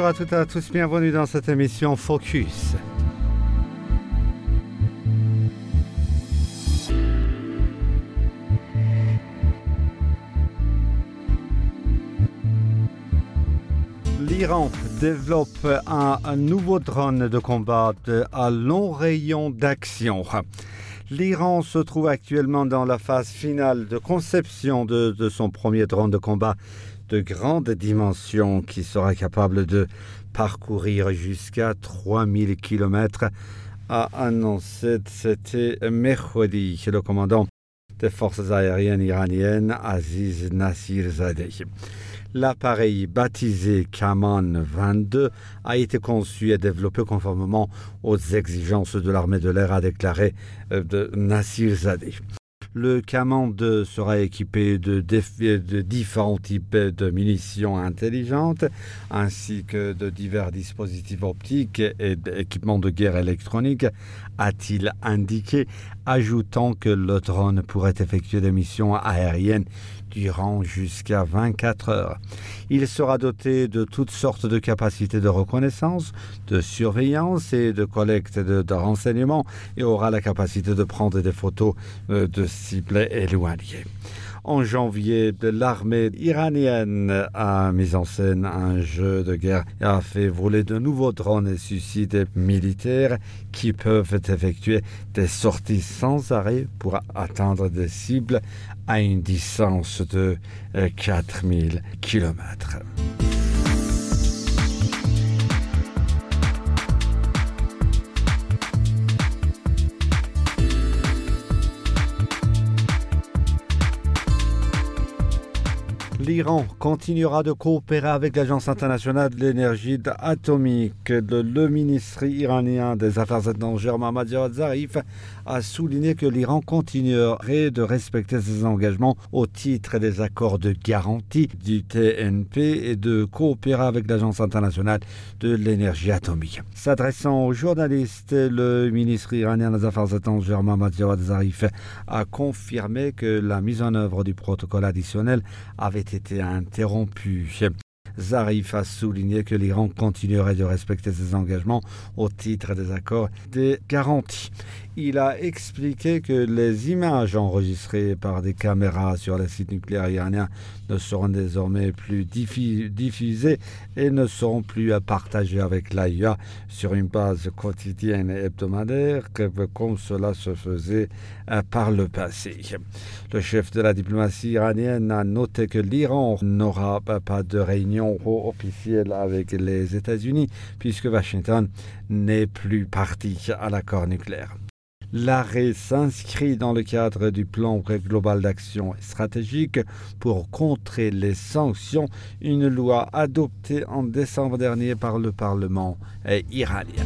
à toutes et à tous, bienvenue dans cette émission Focus. L'Iran développe un nouveau drone de combat à long rayon d'action. L'Iran se trouve actuellement dans la phase finale de conception de son premier drone de combat de grande dimension qui sera capable de parcourir jusqu'à 3000 km, a annoncé c'était mercredi le commandant des forces aériennes iraniennes Aziz Nasirzadeh. L'appareil baptisé Kaman 22 a été conçu et développé conformément aux exigences de l'armée de l'air, a déclaré de Nasirzadeh. Le Kaman 2 sera équipé de différents types de munitions intelligentes ainsi que de divers dispositifs optiques et d'équipements de guerre électronique, a-t-il indiqué, ajoutant que le drone pourrait effectuer des missions aériennes durant jusqu'à 24 heures. Il sera doté de toutes sortes de capacités de reconnaissance, de surveillance et de collecte de renseignements et aura la capacité de prendre des photos de cibles éloignées. En janvier, l'armée iranienne a mis en scène un jeu de guerre et a fait voler de nouveaux drones et suicides militaires qui peuvent effectuer des sorties sans arrêt pour atteindre des cibles à une distance de 4000 km. L'Iran continuera de coopérer avec l'Agence internationale de l'énergie atomique. Le ministre iranien des Affaires étrangères, Mohammad Javad Zarif, a souligné que l'Iran continuerait de respecter ses engagements au titre des accords de garantie du TNP et de coopérer avec l'Agence internationale de l'énergie atomique. S'adressant aux journalistes, le ministre iranien des Affaires étrangères, Mohammad Javad Zarif, a confirmé que la mise en œuvre du protocole additionnel avait été interrompu. Zarif a souligné que l'Iran continuerait de respecter ses engagements au titre des accords de garantie. Il a expliqué que les images enregistrées par des caméras sur les sites nucléaires iraniens ne seront désormais plus diffusées et ne seront plus partagées avec l'AIA sur une base quotidienne et hebdomadaire comme cela se faisait par le passé. Le chef de la diplomatie iranienne a noté que l'Iran n'aura pas de réunion officielle avec les États-Unis puisque Washington n'est plus parti à l'accord nucléaire. L'arrêt s'inscrit dans le cadre du plan global d'action stratégique pour contrer les sanctions, une loi adoptée en décembre dernier par le Parlement iranien.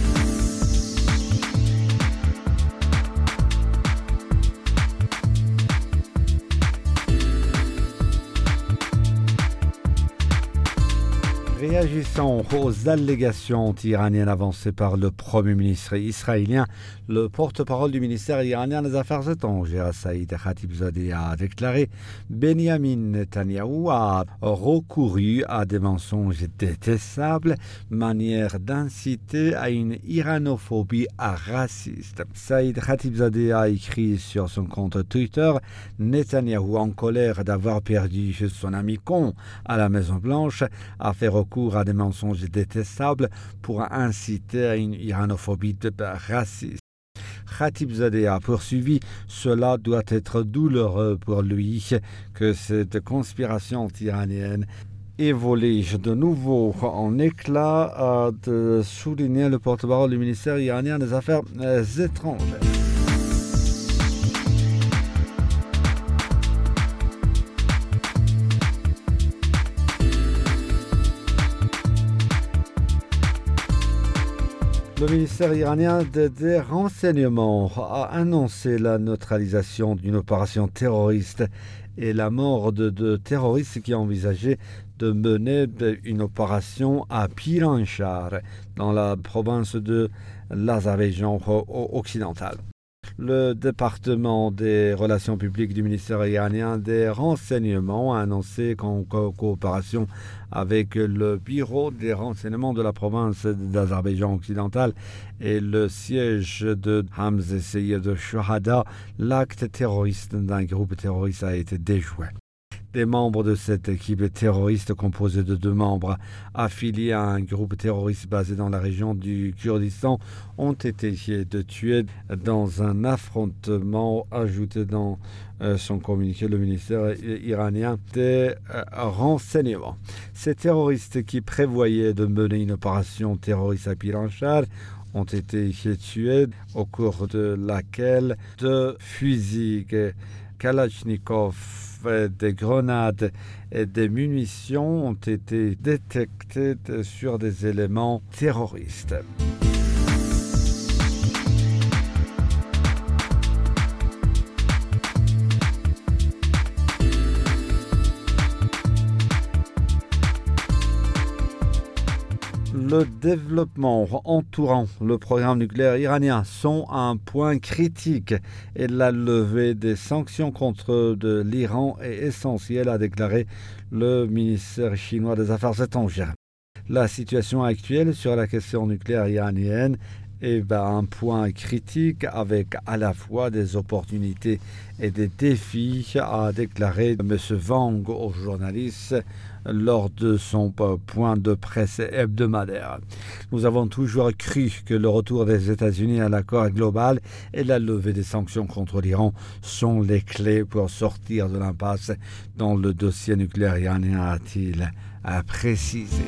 Réagissant aux allégations anti-iraniennes avancées par le Premier ministre israélien, le porte-parole du ministère iranien des Affaires étrangères, Saïd Khatibzadeh, a déclaré « Benjamin Netanyahou a recouru à des mensonges détestables, manière d'inciter à une iranophobie raciste ». Saïd Khatibzadeh a écrit sur son compte Twitter « Netanyahou, en colère d'avoir perdu son ami con à la Maison-Blanche, a fait recours à des mensonges détestables pour inciter à une iranophobie raciste. » Khatibzadeh a poursuivi « Cela doit être douloureux pour lui que cette conspiration anti-iranienne ait volé de nouveau en éclats », a souligné le porte-parole du ministère iranien des Affaires étrangères. Le ministère iranien des renseignements a annoncé la neutralisation d'une opération terroriste et la mort de terroristes qui envisageaient de mener une opération à Piranshar, dans la province de l'Azerbaïdjan occidental. Le département des relations publiques du ministère iranien des renseignements a annoncé qu'en coopération avec le bureau des renseignements de la province d'Azerbaïdjan occidental et le siège de Hamz Seyyed Shohada, l'acte terroriste d'un groupe terroriste a été déjoué. Des membres de cette équipe terroriste composée de 2 membres affiliés à un groupe terroriste basé dans la région du Kurdistan ont été tués dans un affrontement, ajouté dans son communiqué le ministère iranien des renseignements. Ces terroristes qui prévoyaient de mener une opération terroriste à Piranchar ont été tués, au cours de laquelle 2 fusils Kalachnikov, des grenades et des munitions ont été détectés sur des éléments terroristes. Le développement entourant le programme nucléaire iranien sont un point critique et la levée des sanctions contre l'Iran est essentielle, a déclaré le ministère chinois des Affaires étrangères. La situation actuelle sur la question nucléaire iranienne est un point critique avec à la fois des opportunités et des défis, a déclaré M. Wang aux journalistes lors de son point de presse hebdomadaire. Nous avons toujours cru que le retour des États-Unis à l'accord global et la levée des sanctions contre l'Iran sont les clés pour sortir de l'impasse dans le dossier nucléaire iranien, a-t-il précisé.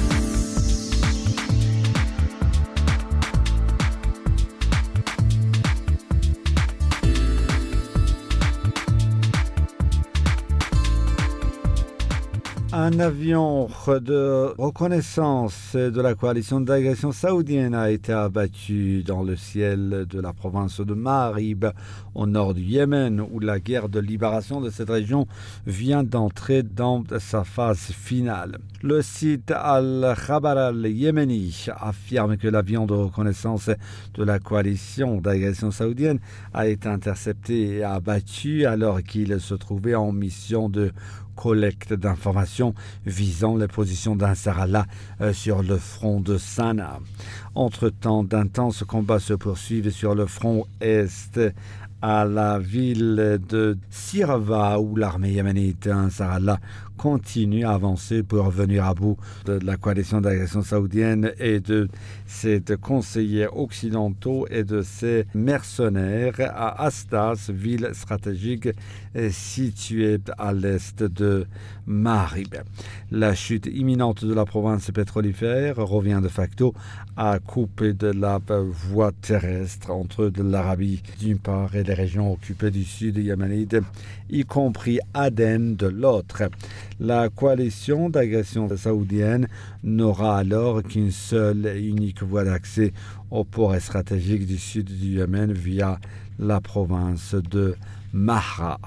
Un avion de reconnaissance de la coalition d'agression saoudienne a été abattu dans le ciel de la province de Ma'arib, au nord du Yémen, où la guerre de libération de cette région vient d'entrer dans sa phase finale. Le site Al-Khabar al-Yémeni affirme que l'avion de reconnaissance de la coalition d'agression saoudienne a été intercepté et abattu alors qu'il se trouvait en mission de collecte d'informations visant les positions d'Ansar Allah sur le front de Sanaa. Entre-temps, d'intenses combats se poursuivent sur le front est à la ville de Sirva, où l'armée yéménite Ansar Allah continue à avancer pour venir à bout de la coalition d'agression saoudienne et de ses conseillers occidentaux et de ses mercenaires à Astas, ville stratégique située à l'est de Ma'arib. La chute imminente de la province pétrolifère revient de facto à couper de la voie terrestre entre l'Arabie d'une part et les régions occupées du sud yéménite, y compris Aden de l'autre. La coalition d'agression saoudienne n'aura alors qu'une seule et unique voie d'accès au port stratégique du sud du Yémen via la province de Mahra.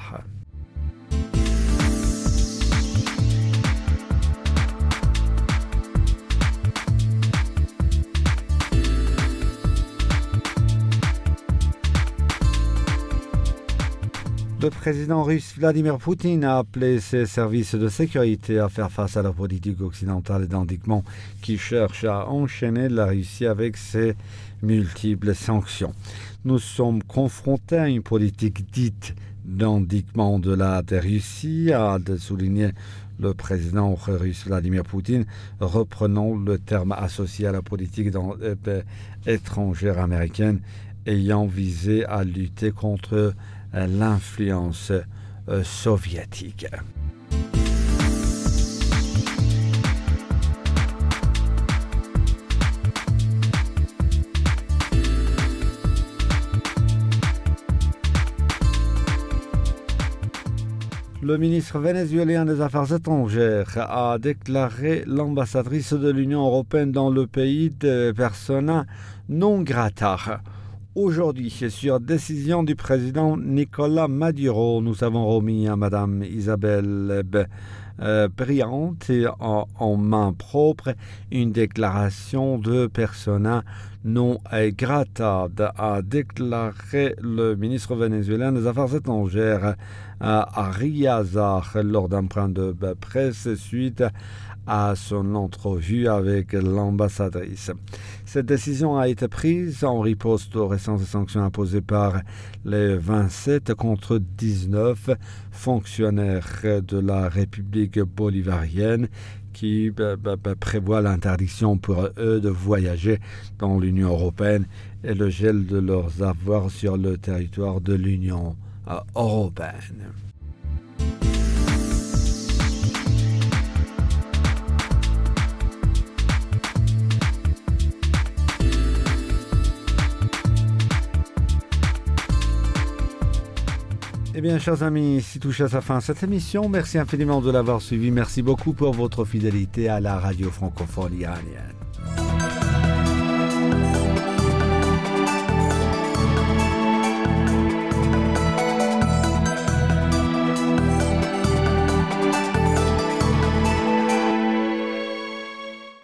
Le président russe Vladimir Poutine a appelé ses services de sécurité à faire face à la politique occidentale d'endiguement qui cherche à enchaîner la Russie avec ses multiples sanctions. Nous sommes confrontés à une politique dite d'endiguement de la Russie, a souligné le président russe Vladimir Poutine, reprenant le terme associé à la politique étrangère américaine ayant visé à lutter contre l'influence soviétique. Le ministre vénézuélien des Affaires étrangères a déclaré l'ambassadrice de l'Union européenne dans le pays de persona non grata. Aujourd'hui, sur décision du président Nicolás Maduro, nous avons remis à Mme Isabel brillante et en main propre une déclaration de persona non grata, a déclaré le ministre vénézuélien des Affaires étrangères Ari Azar lors d'un point de presse suite à son entrevue avec l'ambassadrice. Cette décision a été prise en riposte aux récentes sanctions imposées par les 27 contre 19 fonctionnaires de la République bolivarienne qui prévoit l'interdiction pour eux de voyager dans l'Union européenne et le gel de leurs avoirs sur le territoire de l'Union européenne. Eh bien, chers amis, ici touche à sa fin cette émission. Merci infiniment de l'avoir suivi. Merci beaucoup pour votre fidélité à la radio francophone iranienne.